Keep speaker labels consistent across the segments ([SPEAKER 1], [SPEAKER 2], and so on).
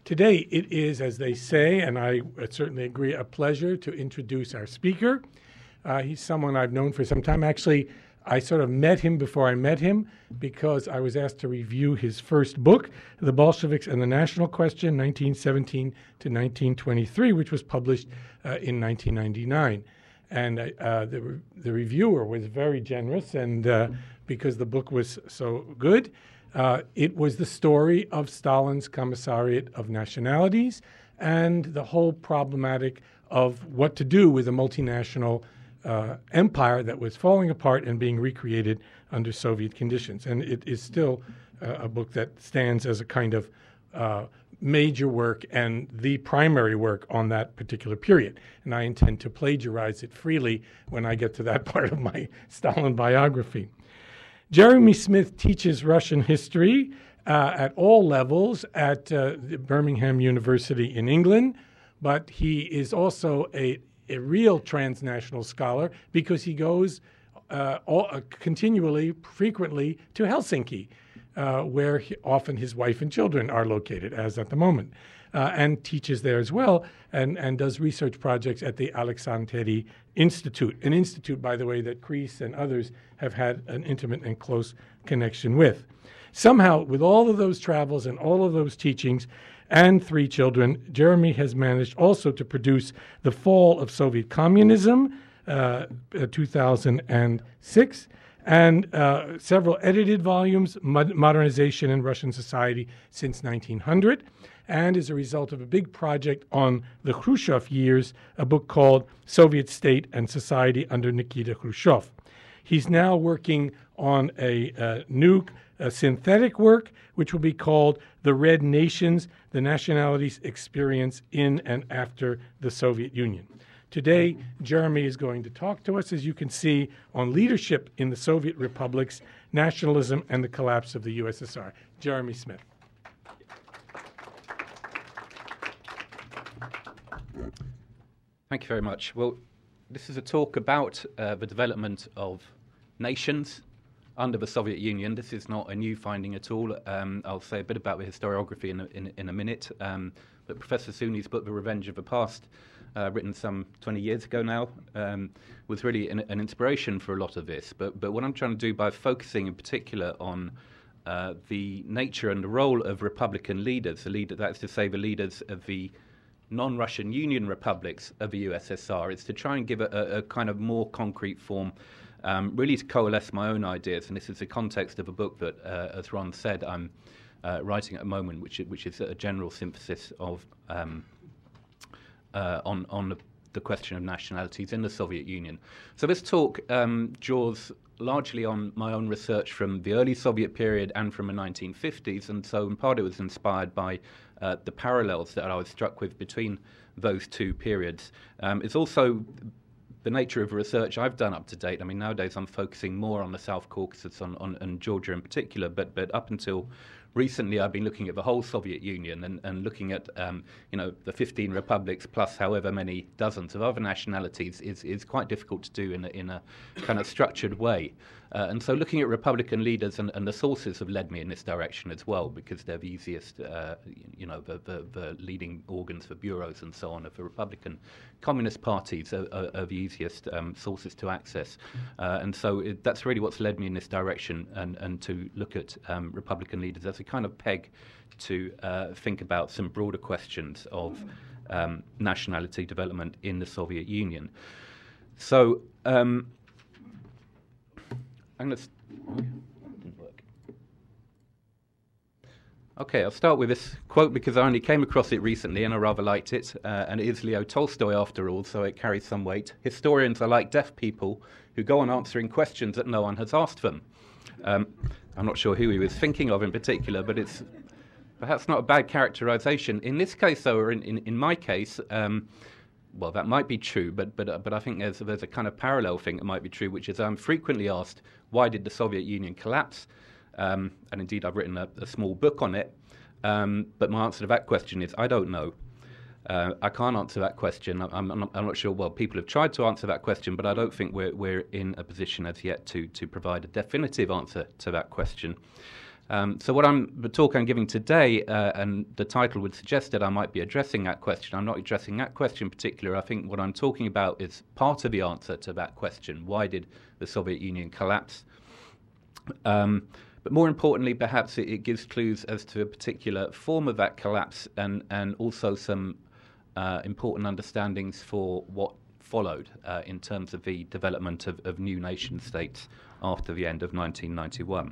[SPEAKER 1] Today it is, as they say, and I certainly agree, a pleasure to introduce our speaker. He's someone I've known for some time. Actually, I sort of met him before I met him because I was asked to review his first book, The Bolsheviks and the National Question, 1917 to 1923, which was published in 1999. And the reviewer was very generous, and because the book was so good, it was the story of Stalin's Commissariat of Nationalities and the whole problematic of what to do with a multinational empire that was falling apart and being recreated under Soviet conditions. And it is still a book that stands as a kind of major work and the primary work on that particular period. And I intend to plagiarize it freely when I get to that part of my Stalin biography. Jeremy Smith teaches Russian history at all levels at Birmingham University in England, but he is also a real transnational scholar because he goes continually, frequently to Helsinki, where often his wife and children are located, as at the moment, and teaches there as well, and does research projects at the Aleksanteri Institute, an institute, by the way, that Chris and others have had an intimate and close connection with. Somehow, with all of those travels and all of those teachings, and 3 children, Jeremy has managed also to produce The Fall of Soviet Communism, 2006, and several edited volumes, Modernization in Russian Society since 1900, and as a result of a big project on the Khrushchev years, a book called Soviet State and Society under Nikita Khrushchev. He's now working on a new synthetic work, which will be called The Red Nations, the Nationalities' Experience in and After the Soviet Union. Today, Jeremy is going to talk to us, as you can see, on leadership in the Soviet republics, nationalism, and the collapse of the USSR. Jeremy Smith.
[SPEAKER 2] Thank you very much. Well, this is a talk about the development of nations under the Soviet Union. This is not a new finding at all. I'll say a bit about the historiography in a minute. But Professor Suni's book, The Revenge of the Past, written some 20 years ago now, was really an inspiration for a lot of this. But what I'm trying to do by focusing in particular on the nature and the role of Republican leaders, that is to say the leaders of the non-Russian Union republics of the USSR, is to try and give a kind of more concrete form, really to coalesce my own ideas. And this is the context of a book that, as Ron said, I'm writing at the moment, which is a general synthesis of on the question of nationalities in the Soviet Union. So this talk draws largely on my own research from the early Soviet period and from the 1950s, and so in part it was inspired by the parallels that I was struck with between those two periods. It's also the nature of research I've done up to date. I mean, nowadays I'm focusing more on the South Caucasus and Georgia in particular, but up until recently I've been looking at the whole Soviet Union and looking at the 15 republics plus however many dozens of other nationalities is quite difficult to do in a kind of structured way. And so looking at Republican leaders and the sources have led me in this direction as well, because they're the easiest, the leading organs for bureaus and so on of the Republican Communist parties are the easiest sources to access. And so that's really what's led me in this direction, and to look at Republican leaders as a kind of peg to think about some broader questions of nationality development in the Soviet Union. So I'm going to... didn't work. Okay, I'll start with this quote because I only came across it recently and I rather liked it. And it is Leo Tolstoy after all, so it carries some weight. Historians are like deaf people who go on answering questions that no one has asked them. I'm not sure who he was thinking of in particular, but it's perhaps not a bad characterization. In this case, though, or in my case, well, that might be true, but I think there's a kind of parallel thing that might be true, which is I'm frequently asked, why did the Soviet Union collapse? And indeed, I've written a small book on it. But my answer to that question is, I don't know. I can't answer that question. I'm not sure. Well, people have tried to answer that question, but I don't think we're in a position as yet to provide a definitive answer to that question. So the talk I'm giving today, and the title would suggest that I might be addressing that question. I'm not addressing that question in particular. I think what I'm talking about is part of the answer to that question. Why did the Soviet Union collapse? But more importantly, perhaps it gives clues as to a particular form of that collapse and also some important understandings for what followed in terms of the development of new nation states after the end of 1991.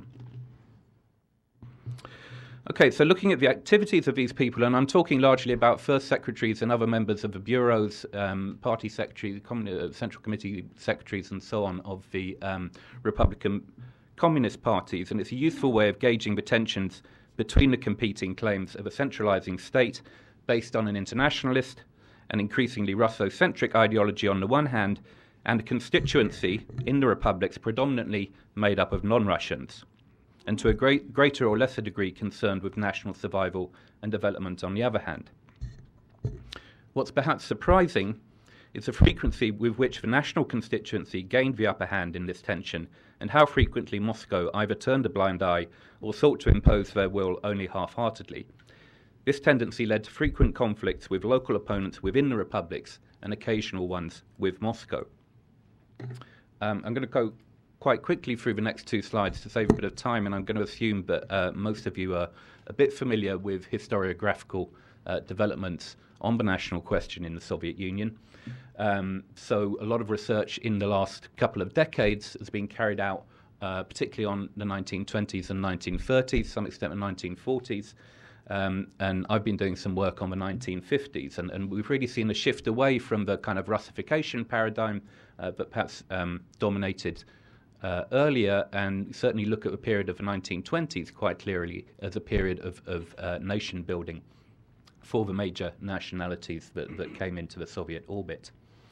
[SPEAKER 2] Okay, so looking at the activities of these people, and I'm talking largely about first secretaries and other members of the bureaus, party secretaries, Central Committee secretaries, and so on of the Republican Communist parties, and it's a useful way of gauging the tensions between the competing claims of a centralizing state based on an internationalist and increasingly Russocentric ideology on the one hand, and a constituency in the republics predominantly made up of non-Russians, and to a greater or lesser degree concerned with national survival and development on the other hand. What's perhaps surprising is the frequency with which the national constituency gained the upper hand in this tension, and how frequently Moscow either turned a blind eye or sought to impose their will only half-heartedly. This tendency led to frequent conflicts with local opponents within the republics and occasional ones with Moscow. I'm going to go quite quickly through the next two slides to save a bit of time, and I'm going to assume that most of you are a bit familiar with historiographical developments on the national question in the Soviet Union. So a lot of research in the last couple of decades has been carried out, particularly on the 1920s and 1930s, to some extent the 1940s. And I've been doing some work on the 1950s, and we've really seen a shift away from the kind of Russification paradigm that perhaps dominated earlier, and certainly look at the period of the 1920s quite clearly as a period of nation building for the major nationalities that came into the Soviet orbit.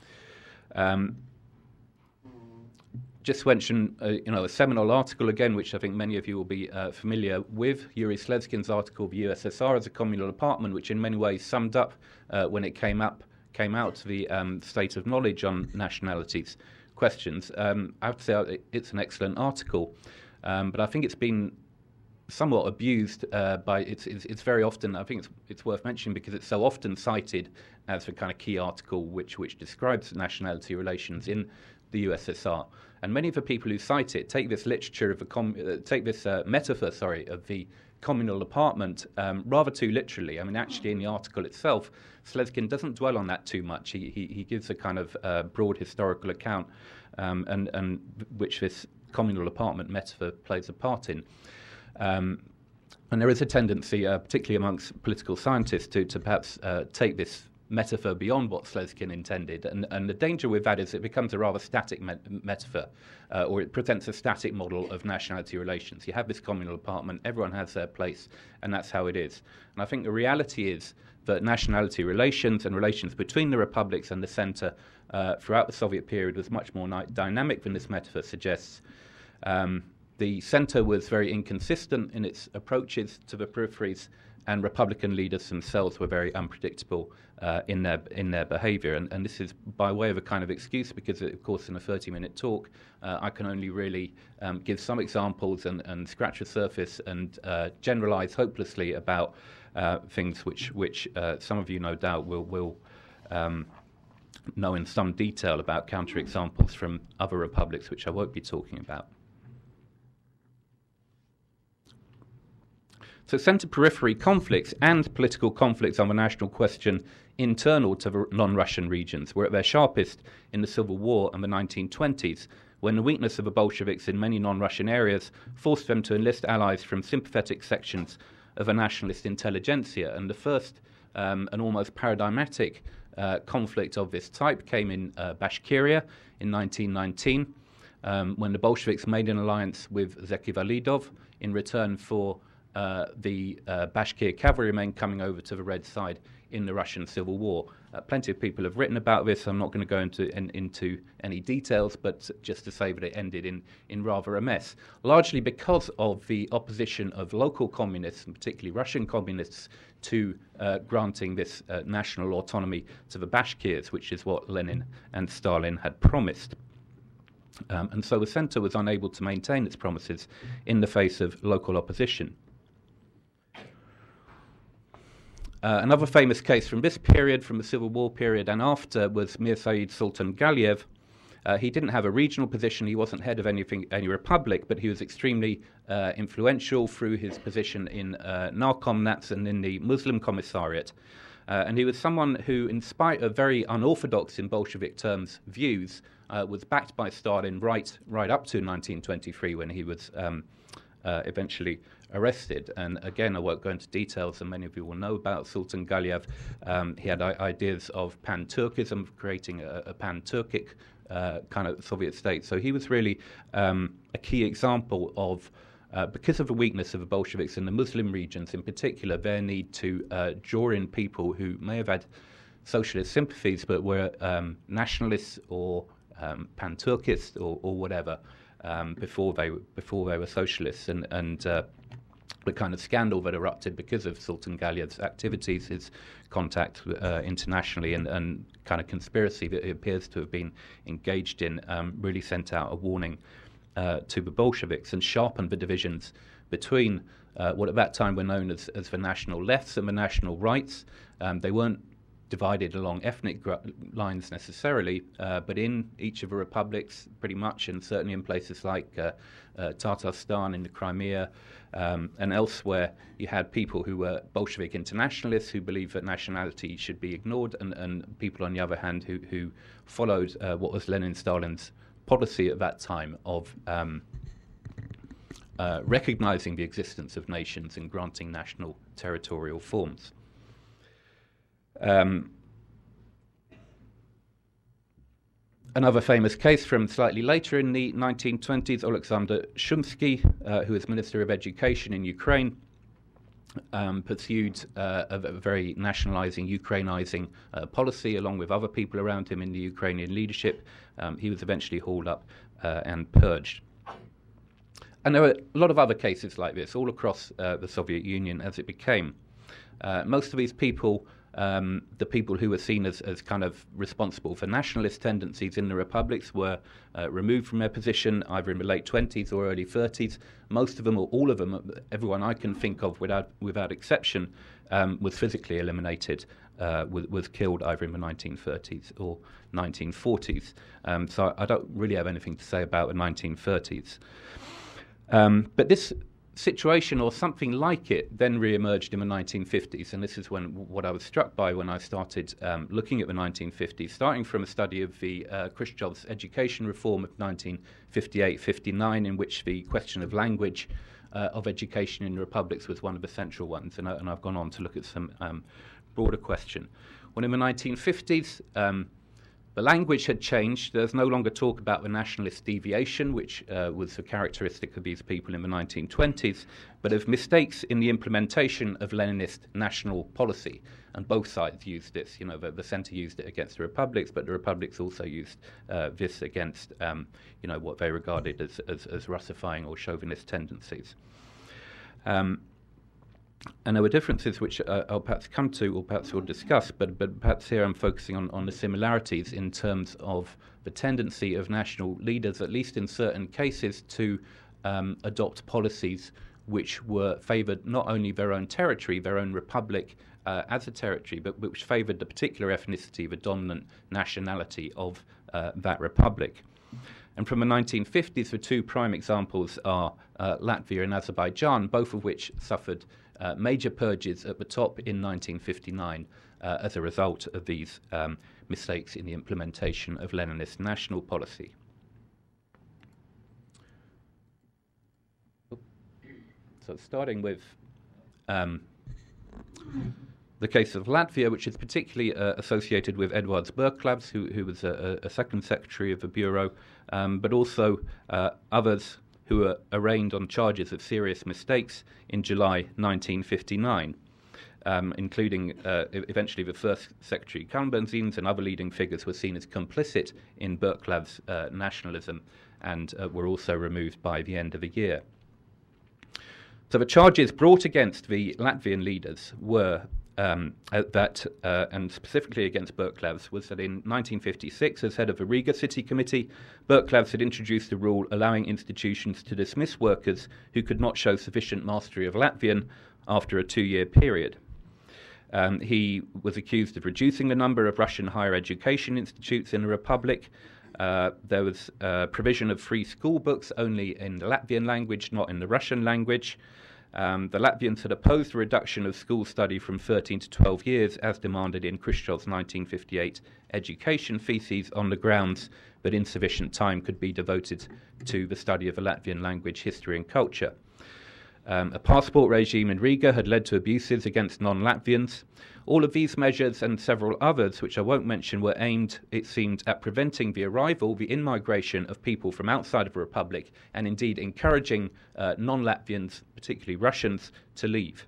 [SPEAKER 2] Just mention, a seminal article again, which I think many of you will be familiar with, Yuri Slezkin's article, "The USSR as a Communal Apartment," which in many ways summed up when it came out the state of knowledge on nationalities questions. I have to say it's an excellent article, but I think it's been somewhat abused it's very often, I think it's worth mentioning because it's so often cited as the kind of key article which describes nationality relations in the USSR. And many of the people who cite it take this literature of metaphor of the communal apartment rather too literally. I mean, actually, in the article itself, Slezkin doesn't dwell on that too much. He gives a kind of broad historical account, and which this communal apartment metaphor plays a part in. And there is a tendency, particularly amongst political scientists, to perhaps take this metaphor beyond what Slezkin intended. And the danger with that is it becomes a rather static metaphor, or it presents a static model of nationality relations. You have this communal apartment, everyone has their place, and that's how it is. And I think the reality is that nationality relations and relations between the republics and the centre throughout the Soviet period was much more dynamic than this metaphor suggests. The centre was very inconsistent in its approaches to the peripheries, and Republican leaders themselves were very unpredictable in their behaviour. And this is by way of a kind of excuse, because, of course, in a 30-minute talk, I can only really give some examples and scratch the surface and generalise hopelessly about things which some of you, no doubt, will know in some detail about counterexamples from other republics, which I won't be talking about. So centre-periphery conflicts and political conflicts on the national question internal to the non-Russian regions were at their sharpest in the Civil War and the 1920s, when the weakness of the Bolsheviks in many non-Russian areas forced them to enlist allies from sympathetic sections of a nationalist intelligentsia. And the first and almost paradigmatic conflict of this type came in Bashkiria in 1919, when the Bolsheviks made an alliance with Zeki Validov in return for the Bashkir cavalrymen coming over to the Red side in the Russian Civil War. Plenty of people have written about this. I'm not going to go into any details, but just to say that it ended in rather a mess, largely because of the opposition of local communists, and particularly Russian communists, to granting this national autonomy to the Bashkirs, which is what Lenin and Stalin had promised. And so the centre was unable to maintain its promises in the face of local opposition. Another famous case from this period, from the Civil War period and after, was Mir Said Sultan Galiev. He didn't have a regional position, he wasn't head of any republic, but he was extremely influential through his position in Narkomnats and in the Muslim Commissariat. And he was someone who, in spite of very unorthodox in Bolshevik terms views, was backed by Stalin right up to 1923 when he was eventually arrested. And again, I won't go into details, and many of you will know about Sultan Galiev. He had ideas of pan-Turkism, creating a pan-Turkic kind of Soviet state. So he was really a key example of, because of the weakness of the Bolsheviks in the Muslim regions in particular, their need to draw in people who may have had socialist sympathies but were nationalists or pan-Turkists or whatever before they were socialists, and the kind of scandal that erupted because of Sultan Galiev's activities, his contact internationally, and kind of conspiracy that he appears to have been engaged in, really sent out a warning to the Bolsheviks and sharpened the divisions between what at that time were known as the national lefts and the national rights. They weren't divided along ethnic lines necessarily, but in each of the republics pretty much, and certainly in places like Tatarstan in the Crimea and elsewhere, you had people who were Bolshevik internationalists who believed that nationality should be ignored, and people on the other hand who followed what was Lenin-Stalin's policy at that time of recognizing the existence of nations and granting national territorial forms. Another famous case from slightly later in the 1920s, Alexander Shumsky, who was Minister of Education in Ukraine, pursued a very nationalizing, Ukrainizing policy along with other people around him in the Ukrainian leadership. He was eventually hauled up and purged. And there were a lot of other cases like this all across the Soviet Union as it became. Most of these people, the people who were seen as kind of responsible for nationalist tendencies in the republics, were removed from their position either in the late 20s or early 30s. Most of them, or all of them, everyone I can think of without exception, was physically eliminated, was killed either in the 1930s or 1940s. So I don't really have anything to say about the 1930s. But this situation, or something like it, then re-emerged in the 1950s, and this is what I was struck by when I started looking at the 1950s, starting from a study of the Khrushchev's education reform of 1958-59, in which the question of language of education in the republics was one of the central ones, and I've gone on to look at some broader question. When in the 1950s, the language had changed. There's no longer talk about the nationalist deviation, which was a characteristic of these people in the 1920s, but of mistakes in the implementation of Leninist national policy. And both sides used this. You know, the centre used it against the republics, but the republics also used this against, what they regarded as Russifying or chauvinist tendencies. And there were differences which I'll perhaps come to, or perhaps we'll discuss, but perhaps here I'm focusing on the similarities in terms of the tendency of national leaders, at least in certain cases, to adopt policies which were favoured not only their own territory, their own republic as a territory, but which favoured the particular ethnicity, the dominant nationality of that republic. And from the 1950s, the two prime examples are Latvia and Azerbaijan, both of which suffered major purges at the top in 1959 as a result of these mistakes in the implementation of Leninist national policy. So starting with the case of Latvia, which is particularly associated with Eduards Berklavs, who was a second secretary of the Bureau, but also others who were arraigned on charges of serious mistakes in July 1959, including eventually the first secretary Kalnbenzins, and other leading figures were seen as complicit in Berklav's nationalism and were also removed by the end of the year. So the charges brought against the Latvian leaders were and specifically against Birkeles, was that in 1956, as head of the Riga City Committee, Birkeles had introduced a rule allowing institutions to dismiss workers who could not show sufficient mastery of Latvian after a 2-year period. He was accused of reducing the number of Russian higher education institutes in the Republic. There was provision of free school books only in the Latvian language, not in the Russian language. The Latvians had opposed the reduction of school study from 13 to 12 years, as demanded in Khrushchev's 1958 education theses, on the grounds that insufficient time could be devoted to the study of the Latvian language, history and culture. A passport regime in Riga had led to abuses against non-Latvians. All of these measures and several others, which I won't mention, were aimed, it seemed, at preventing the arrival, the in-migration of people from outside of the Republic, and indeed encouraging non-Latvians, particularly Russians, to leave.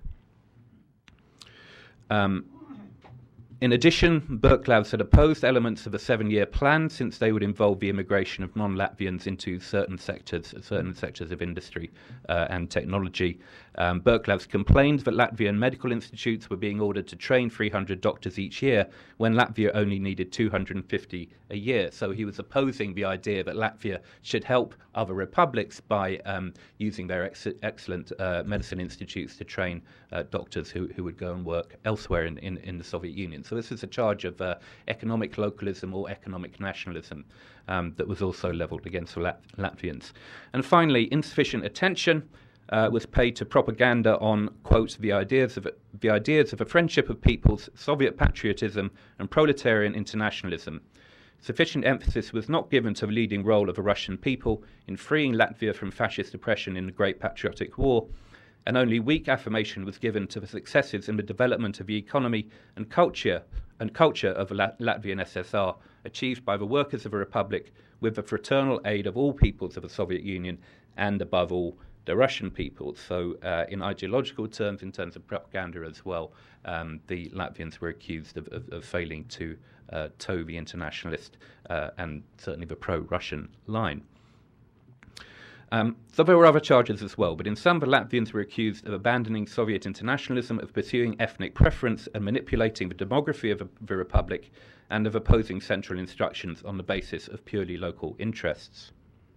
[SPEAKER 2] In addition, Birkeles had opposed elements of a 7-year plan, since they would involve the immigration of non-Latvians into certain sectors of industry and technology. Birkeles complained that Latvian medical institutes were being ordered to train 300 doctors each year, when Latvia only needed 250 a year. So he was opposing the idea that Latvia should help other republics by using their excellent medicine institutes to train doctors who would go and work elsewhere in the Soviet Union. So this is a charge of economic localism or economic nationalism that was also levelled against the Latvians. And finally, insufficient attention was paid to propaganda on, quote, the ideas of a friendship of peoples, Soviet patriotism and proletarian internationalism. Sufficient emphasis was not given to the leading role of the Russian people in freeing Latvia from fascist oppression in the Great Patriotic War, and only weak affirmation was given to the successes in the development of the economy and culture of the Latvian SSR, achieved by the workers of the Republic with the fraternal aid of all peoples of the Soviet Union and, above all, the Russian people. So in ideological terms, in terms of propaganda as well, the Latvians were accused of failing to toe the internationalist and certainly the pro-Russian line. So there were other charges as well, but in some, the Latvians were accused of abandoning Soviet internationalism, of pursuing ethnic preference and manipulating the demography of the Republic, and of opposing central instructions on the basis of purely local interests.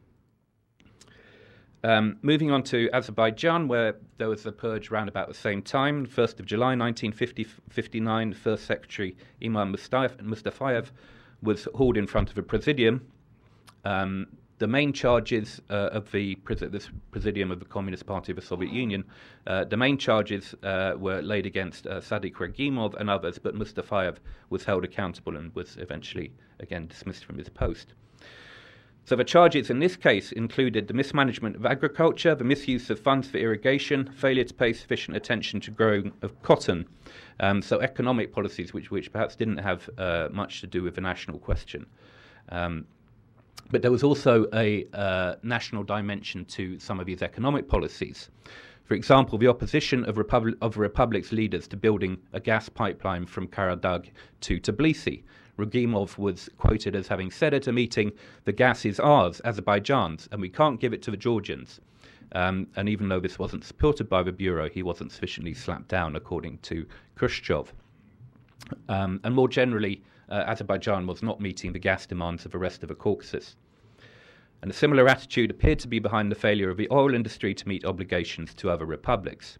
[SPEAKER 2] Moving on to Azerbaijan, where there was a purge around about the same time, 1st of July 1959, First Secretary Imam Mustafayev was hauled in front of a presidium. The main charges of this presidium of the Communist Party of the Soviet Union, the main charges were laid against Sadik Regimov and others, but Mustafayev was held accountable and was eventually, again, dismissed from his post. So the charges in this case included the mismanagement of agriculture, the misuse of funds for irrigation, failure to pay sufficient attention to growing of cotton, so economic policies which perhaps didn't have much to do with the national question. But there was also a national dimension to some of these economic policies. For example, the opposition of the Republic's leaders to building a gas pipeline from Karadagh to Tbilisi. Regimov was quoted as having said at a meeting, "The gas is ours, Azerbaijan's, and we can't give it to the Georgians." And even though this wasn't supported by the Bureau, he wasn't sufficiently slapped down, according to Khrushchev. And more generally, Azerbaijan was not meeting the gas demands of the rest of the Caucasus. And a similar attitude appeared to be behind the failure of the oil industry to meet obligations to other republics.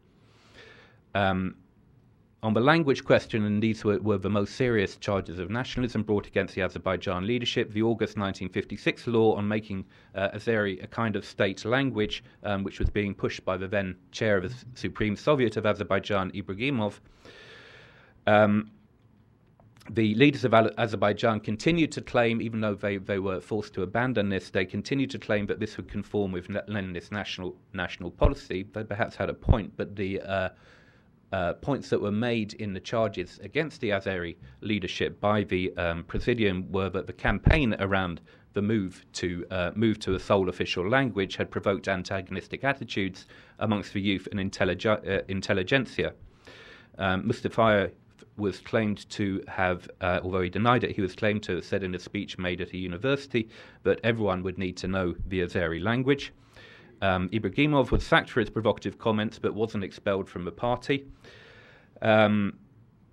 [SPEAKER 2] On the language question, and these were the most serious charges of nationalism brought against the Azerbaijan leadership, the August 1956 law on making Azeri a kind of state language, which was being pushed by the then chair of the Supreme Soviet of Azerbaijan, Ibragimov. The leaders of Azerbaijan continued to claim, even though they were forced to abandon this, they continued to claim that this would conform with Leninist national policy. They perhaps had a point, but the points that were made in the charges against the Azeri leadership by the Presidium were that the campaign around the move to a sole official language had provoked antagonistic attitudes amongst the youth and intelligentsia. Mustafayev was claimed to have, although he denied it, he was claimed to have said in a speech made at a university that everyone would need to know the Azeri language. Ibragimov was sacked for his provocative comments but wasn't expelled from the party.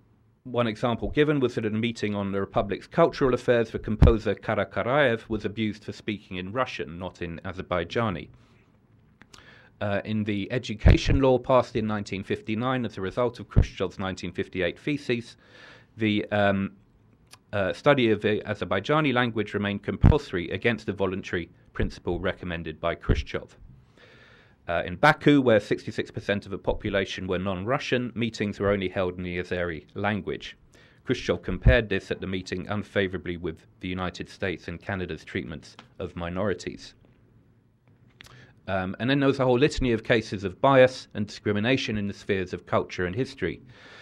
[SPEAKER 2] One example given was that at a meeting on the Republic's cultural affairs, the composer Karakaraev was abused for speaking in Russian, not in Azerbaijani. In the education law passed in 1959 as a result of Khrushchev's 1958 theses, the study of the Azerbaijani language remained compulsory against the voluntary principle recommended by Khrushchev. In Baku, where 66% of the population were non-Russian, meetings were only held in the Azeri language. Khrushchev compared this at the meeting unfavorably with the United States and Canada's treatments of minorities. And then there was a whole litany of cases of bias and discrimination in the spheres of culture and history.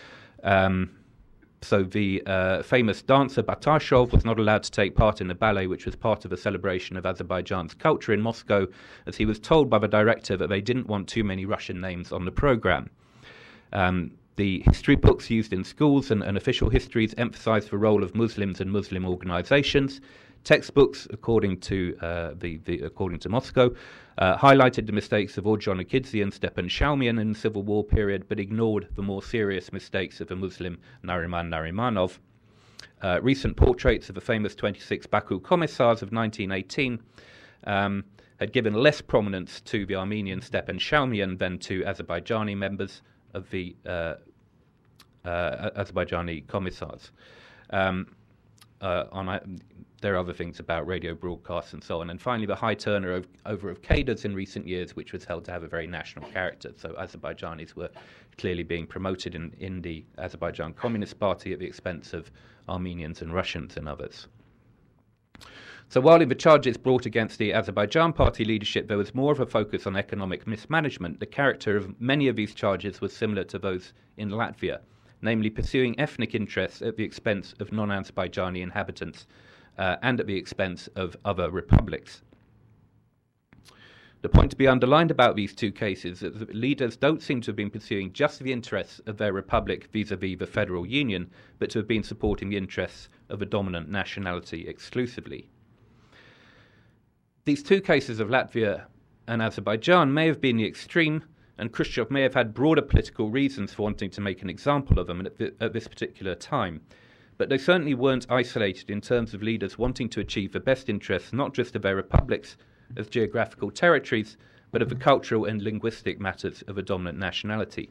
[SPEAKER 2] So the famous dancer Batashov was not allowed to take part in the ballet, which was part of a celebration of Azerbaijan's culture in Moscow, as he was told by the director that they didn't want too many Russian names on the program. The history books used in schools and official histories emphasized the role of Muslims and Muslim organizations. Textbooks, according to Moscow, highlighted the mistakes of Orjon Akidze and Stepan Shalmian in the Civil War period, but ignored the more serious mistakes of the Muslim Nariman Narimanov. Recent portraits of the famous 26 Baku commissars of 1918 had given less prominence to the Armenian Stepan Shalmian than to Azerbaijani members of the Azerbaijani commissars. There are other things about radio broadcasts and so on. And finally, the high turnover of cadres in recent years, which was held to have a very national character. So Azerbaijanis were clearly being promoted in the Azerbaijan Communist Party at the expense of Armenians and Russians and others. So while in the charges brought against the Azerbaijan party leadership there was more of a focus on economic mismanagement, the character of many of these charges was similar to those in Latvia, namely pursuing ethnic interests at the expense of non-Azerbaijani inhabitants and at the expense of other republics. The point to be underlined about these two cases is that leaders don't seem to have been pursuing just the interests of their republic vis-à-vis the federal union, but to have been supporting the interests of a dominant nationality exclusively. These two cases of Latvia and Azerbaijan may have been the extreme, and Khrushchev may have had broader political reasons for wanting to make an example of them at this particular time. But they certainly weren't isolated in terms of leaders wanting to achieve the best interests not just of their republics as geographical territories, but of the cultural and linguistic matters of a dominant nationality.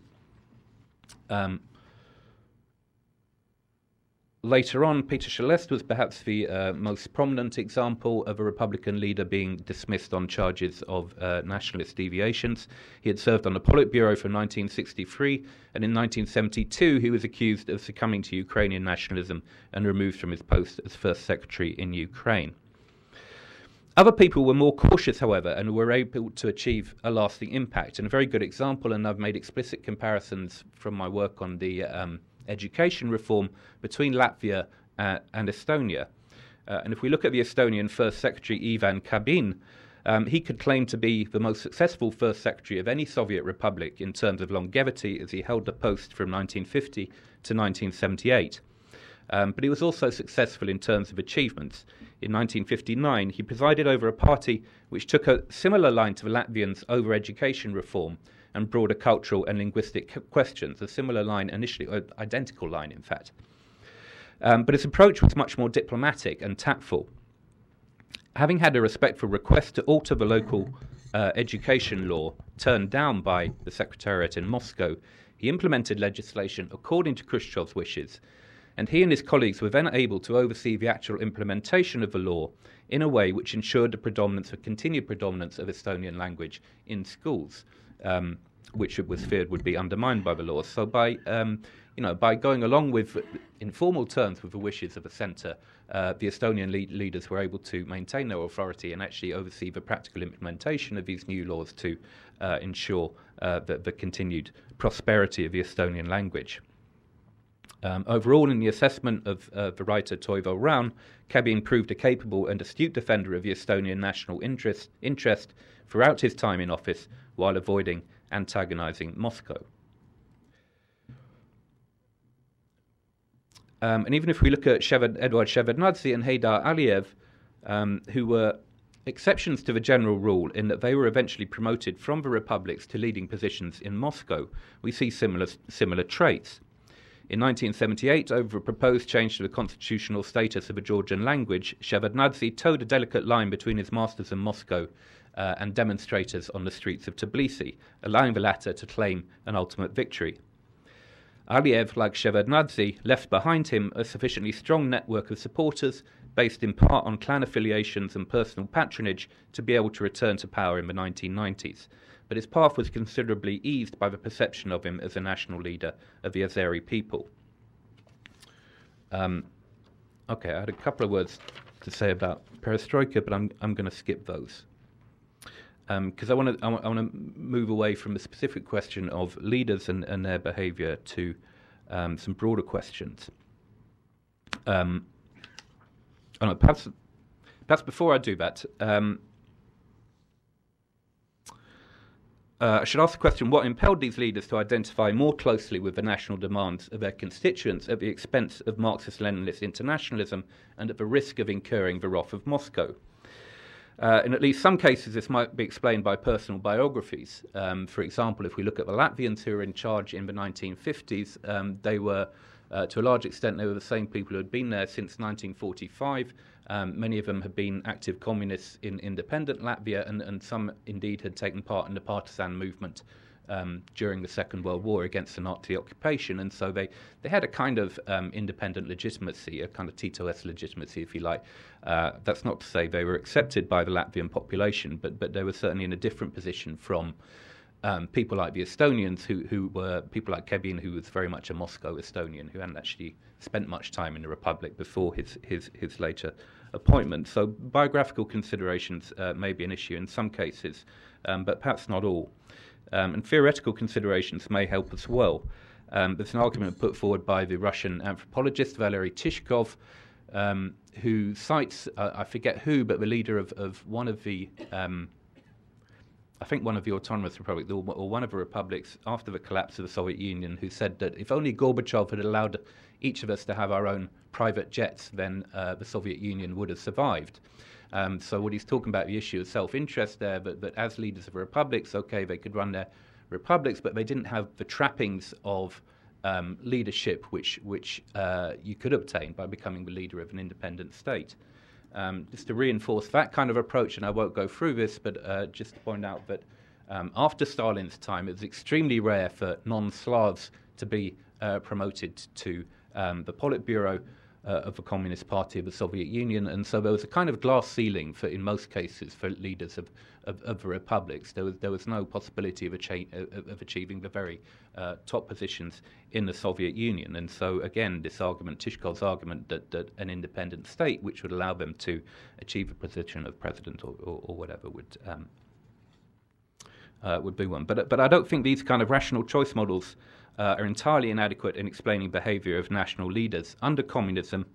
[SPEAKER 2] Later on, Peter Szelest was perhaps the most prominent example of a Republican leader being dismissed on charges of nationalist deviations. He had served on the Politburo from 1963, and in 1972 he was accused of succumbing to Ukrainian nationalism and removed from his post as First Secretary in Ukraine. Other people were more cautious, however, and were able to achieve a lasting impact. And a very good example, and I've made explicit comparisons from my work on the education reform between Latvia and Estonia. And if we look at the Estonian First Secretary Ivan Kabin, he could claim to be the most successful First Secretary of any Soviet republic in terms of longevity, as he held the post from 1950 to 1978. But he was also successful in terms of achievements. In 1959, he presided over a party which took a similar line to the Latvians over education reform and broader cultural and linguistic questions, a similar line initially, or identical line in fact. But his approach was much more diplomatic and tactful. Having had a respectful request to alter the local education law turned down by the Secretariat in Moscow, he implemented legislation according to Khrushchev's wishes, and he and his colleagues were then able to oversee the actual implementation of the law in a way which ensured the continued predominance of Estonian language in schools, which it was feared would be undermined by the law. So by going along with informal terms with the wishes of the centre, the Estonian leaders were able to maintain their authority and actually oversee the practical implementation of these new laws to ensure the continued prosperity of the Estonian language. Overall, in the assessment of the writer Toivo Raun, Kabin proved a capable and astute defender of the Estonian national interest throughout his time in office, while avoiding antagonizing Moscow. And even if we look at Eduard Shevardnadze and Heydar Aliyev, who were exceptions to the general rule in that they were eventually promoted from the republics to leading positions in Moscow, we see similar traits. In 1978, over a proposed change to the constitutional status of a Georgian language, Shevardnadze towed a delicate line between his masters in Moscow and demonstrators on the streets of Tbilisi, allowing the latter to claim an ultimate victory. Aliyev, like Shevardnadze, left behind him a sufficiently strong network of supporters, based in part on clan affiliations and personal patronage, to be able to return to power in the 1990s. But his path was considerably eased by the perception of him as a national leader of the Azeri people. Okay, I had a couple of words to say about perestroika, but I'm going to skip those. Because I want to move away from the specific question of leaders and their behaviour to some broader questions. Perhaps before I do that, I should ask the question: what impelled these leaders to identify more closely with the national demands of their constituents at the expense of Marxist-Leninist internationalism and at the risk of incurring the wrath of Moscow? In at least some cases, this might be explained by personal biographies. For example, if we look at the Latvians who were in charge in the 1950s, they were, to a large extent, they were the same people who had been there since 1945. Many of them had been active communists in independent Latvia, and some indeed had taken part in the partisan movement during the Second World War against the Nazi occupation, and so they had a kind of independent legitimacy, a kind of Tito-esque legitimacy, if you like. That's not to say they were accepted by the Latvian population, but they were certainly in a different position from people like the Estonians, who were people like Kevin, who was very much a Moscow Estonian, who hadn't actually spent much time in the Republic before his later appointment. So biographical considerations may be an issue in some cases, but perhaps not all. And theoretical considerations may help as well. There's an argument put forward by the Russian anthropologist Valery Tishkov, who cites, I forget who, but the leader of one of the, I think one of the autonomous republics, or one of the republics after the collapse of the Soviet Union, who said that if only Gorbachev had allowed each of us to have our own private jets, then the Soviet Union would have survived. So what he's talking about, the issue of self-interest there, but as leaders of republics, okay, they could run their republics, but they didn't have the trappings of leadership which you could obtain by becoming the leader of an independent state. Just to reinforce that kind of approach, and I won't go through this, but just to point out that after Stalin's time, it was extremely rare for non-Slavs to be promoted to the Politburo of the Communist Party of the Soviet Union, and so there was a kind of glass ceiling in most cases for leaders of the republics. There was no possibility of achieving the very top positions in the Soviet Union, and so again, this argument, Tishkov's argument, that an independent state which would allow them to achieve a position of president or whatever would be one. But I don't think these kind of rational choice models are entirely inadequate in explaining behavior of national leaders under communism,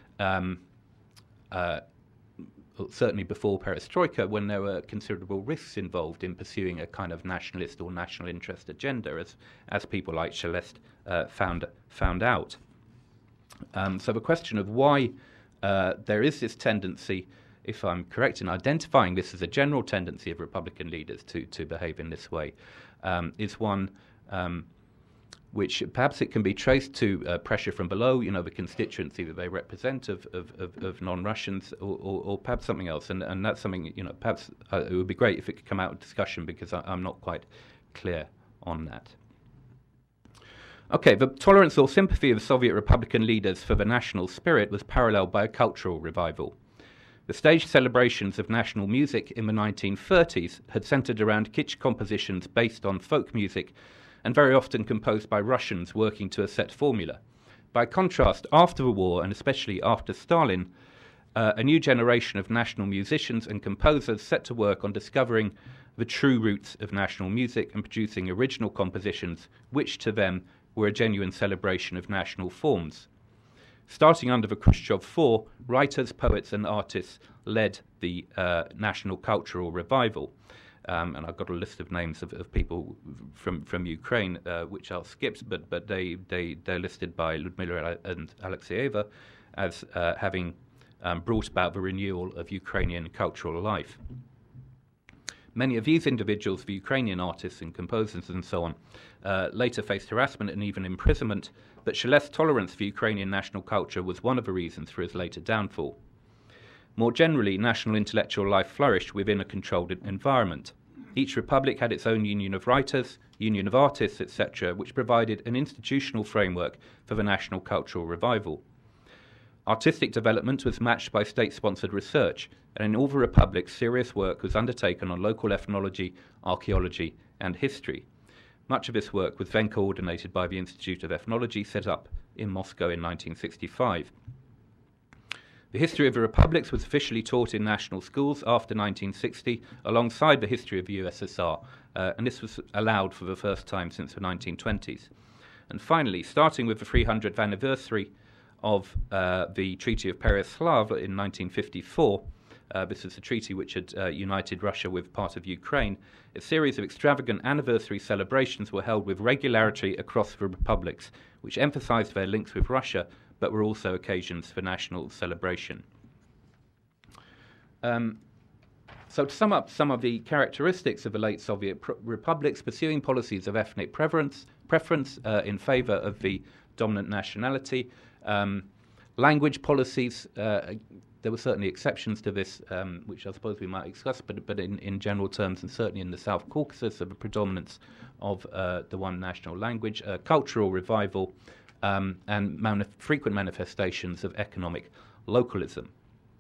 [SPEAKER 2] certainly before perestroika, when there were considerable risks involved in pursuing a kind of nationalist or national interest agenda, as people like Shelest found out. So the question of why there is this tendency, if I'm correct in identifying this as a general tendency of Republican leaders to behave in this way, is one which perhaps it can be traced to pressure from below, the constituency that they represent of non-Russians, or perhaps something else. And that's something, perhaps it would be great if it could come out of discussion, because I'm not quite clear on that. Okay, the tolerance or sympathy of Soviet Republican leaders for the national spirit was paralleled by a cultural revival. The staged celebrations of national music in the 1930s had centered around kitsch compositions based on folk music, and very often composed by Russians working to a set formula. By contrast, after the war, and especially after Stalin, a new generation of national musicians and composers set to work on discovering the true roots of national music and producing original compositions, which to them were a genuine celebration of national forms. Starting under the Khrushchev IV, writers, poets and artists led the national cultural revival. And I've got a list of names of people from Ukraine, which I'll skip, but they're listed by Ludmila and Alexeyeva as having brought about the renewal of Ukrainian cultural life. Many of these individuals, the Ukrainian artists and composers and so on, later faced harassment and even imprisonment, but Shalest's tolerance for Ukrainian national culture was one of the reasons for his later downfall. More generally, national intellectual life flourished within a controlled environment. Each republic had its own union of writers, union of artists, etc., which provided an institutional framework for the national cultural revival. Artistic development was matched by state-sponsored research, and in all the republics, serious work was undertaken on local ethnology, archaeology, and history. Much of this work was then coordinated by the Institute of Ethnology, set up in Moscow in 1965. The history of the republics was officially taught in national schools after 1960, alongside the history of the USSR, and this was allowed for the first time since the 1920s. And finally, starting with the 300th anniversary of the Treaty of Pereyaslav in 1954, this is a treaty which had united Russia with part of Ukraine, a series of extravagant anniversary celebrations were held with regularity across the republics, which emphasized their links with Russia, but were also occasions for national celebration. So to sum up some of the characteristics of the late Soviet republics, pursuing policies of ethnic preference in favor of the dominant nationality, language policies, there were certainly exceptions to this, which I suppose we might discuss, but in general terms, and certainly in the South Caucasus, of the predominance of the one national language, cultural revival, and frequent manifestations of economic localism.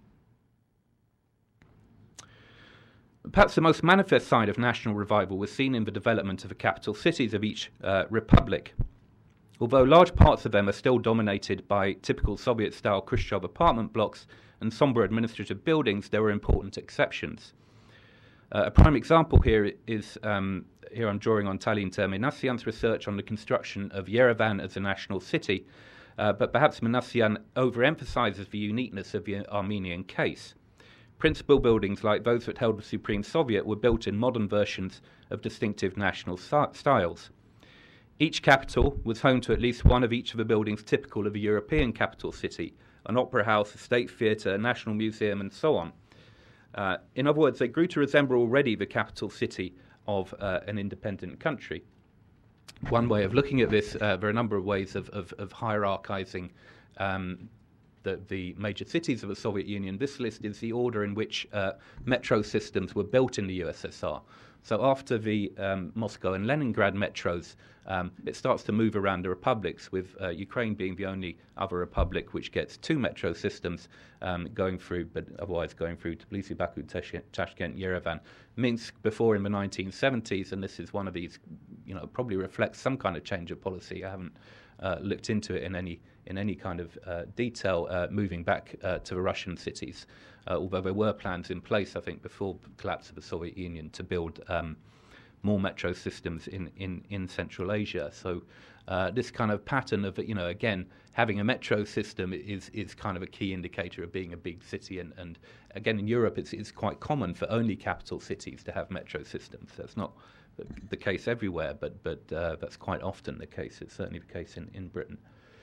[SPEAKER 2] Perhaps the most manifest side of national revival was seen in the development of the capital cities of each republic. Although large parts of them are still dominated by typical Soviet-style Khrushchev apartment blocks and sombre administrative buildings, there were important exceptions. A prime example here is, here I'm drawing on Talinta Minassian's research on the construction of Yerevan as a national city, but perhaps Minassian overemphasizes the uniqueness of the Armenian case. Principal buildings like those that held the Supreme Soviet were built in modern versions of distinctive national styles. Each capital was home to at least one of each of the buildings typical of a European capital city, an opera house, a state theatre, a national museum, and so on. In other words, they grew to resemble already the capital city of an independent country. One way of looking at this, there are a number of ways of hierarchizing the major cities of the Soviet Union. This list is the order in which metro systems were built in the USSR. So after the Moscow and Leningrad metros, it starts to move around the republics, with Ukraine being the only other republic which gets two metro systems going through, but otherwise going through Tbilisi, Baku, Tashkent, Yerevan. Minsk before in the 1970s, and this is one of these, probably reflects some kind of change of policy. I haven't looked into it in any kind of detail, moving back to the Russian cities, although there were plans in place, I think, before the collapse of the Soviet Union to build more metro systems in Central Asia. So this kind of pattern of, again, having a metro system is kind of a key indicator of being a big city. And again, in Europe, it's quite common for only capital cities to have metro systems. That's not the case everywhere, but that's quite often the case. It's certainly the case in Britain.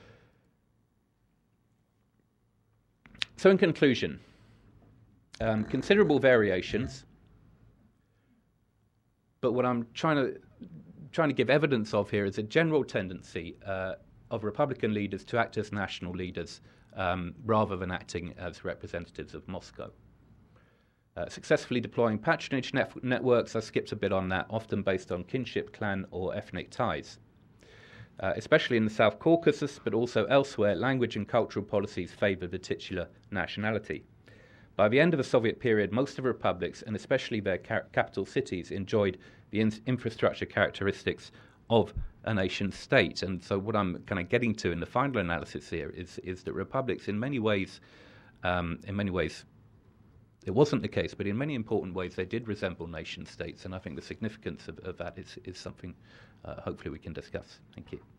[SPEAKER 2] So in conclusion, considerable variations, but what I'm trying to give evidence of here is a general tendency of Republican leaders to act as national leaders rather than acting as representatives of Moscow. Successfully deploying patronage networks, I skipped a bit on that, often based on kinship, clan, or ethnic ties. Especially in the South Caucasus, but also elsewhere, language and cultural policies favoured the titular nationality. By the end of the Soviet period, most of the republics, and especially their capital cities, enjoyed the infrastructure characteristics of a nation state. And so what I'm kind of getting to in the final analysis here is that republics, in many ways, it wasn't the case, but in many important ways they did resemble nation states, and I think the significance of that is something hopefully we can discuss. Thank you.